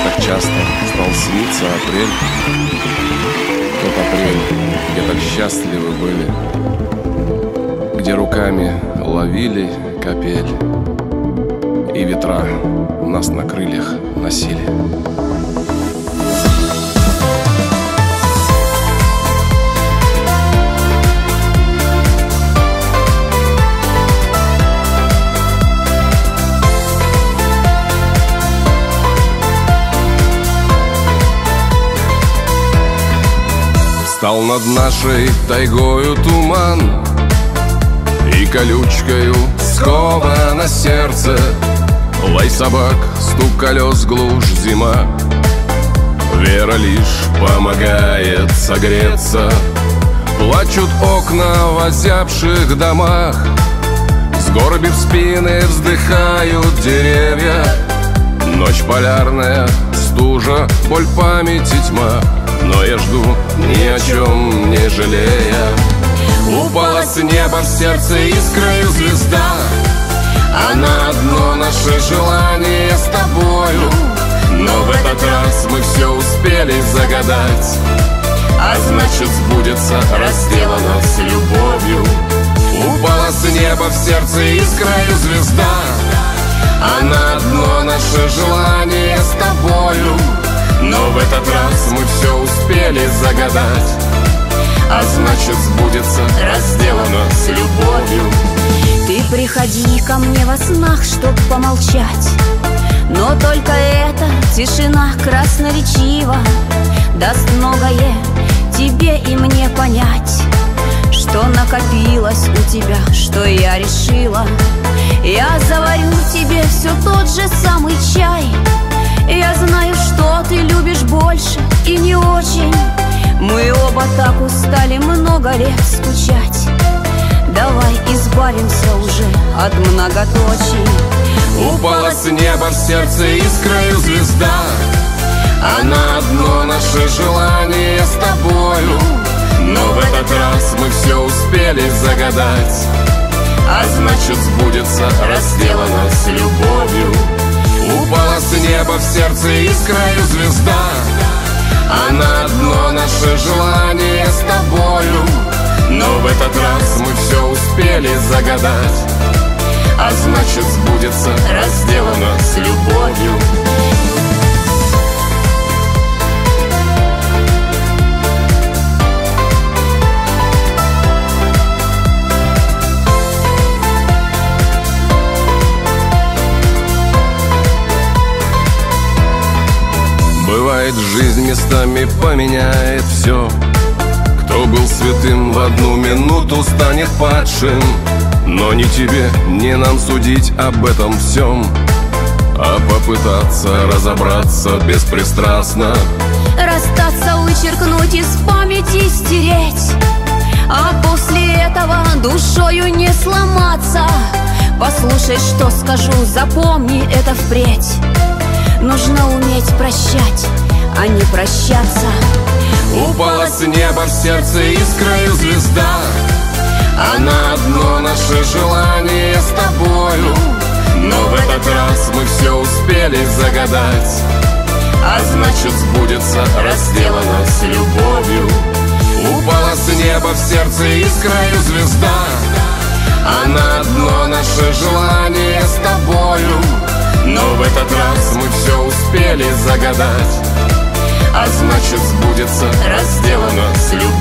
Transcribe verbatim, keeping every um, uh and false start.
так часто стал сниться апрель. Тот апрель, где так счастливы были, где руками ловили капель, и ветра нас на крыльях носили. Стал над нашей тайгою туман, и колючкою сковано сердце. Лай собак, стук колес, глушь зима. Вера лишь помогает согреться. Плачут окна в озябших домах, сгорбив спины, вздыхают деревья. Ночь полярная, стужа, боль, память и тьма, но я жду, ни о чем не жалея. Упала с неба в сердце искрою звезда, а на одно наше желание с тобою. Но в этот раз мы все успели загадать, а значит сбудется, разделано с любовью. Упала с неба в сердце искрою звезда, а на одно наше желание с тобою. Но в этот раз мы все успели загадать, а значит сбудется, разделано с любовью. Ты приходи ко мне во снах, чтоб помолчать, но только эта тишина красноречива даст многое тебе и мне понять, что накопилось у тебя, что я решила. Я заварю тебе все тот же самый чай. Я знаю, что ты любишь больше и не очень. Мы оба так устали много лет скучать. Давай избавимся уже от многоточий. Упала с неба в сердце искрою звезда, а на одно наше желание с тобою. Но в этот раз мы все успели загадать, а значит сбудется, разделано с любовью. Упала с неба в сердце искрою звезда, а на одно наше желание с тобою. Но в этот раз мы все успели загадать, а значит сбудется, разделано с любовью. Бывает, жизнь местами поменяет все. Кто был святым в одну минуту, станет падшим. Но ни тебе, ни нам судить об этом всем, а попытаться разобраться беспристрастно. Расстаться, вычеркнуть из памяти, стереть, а после этого душою не сломаться. Послушай, что скажу, запомни это впредь. Нужно уметь прощать, а не прощаться. Упала с неба в сердце искрою звезда, а на одно наше желание с тобою. Но в этот раз мы все успели загадать, а значит сбудется, разделано с любовью. Упала с неба в сердце искрою звезда, а на одно наше желание с тобою. Но в этот раз мы все успели загадать, а значит сбудется, разделано с любовью.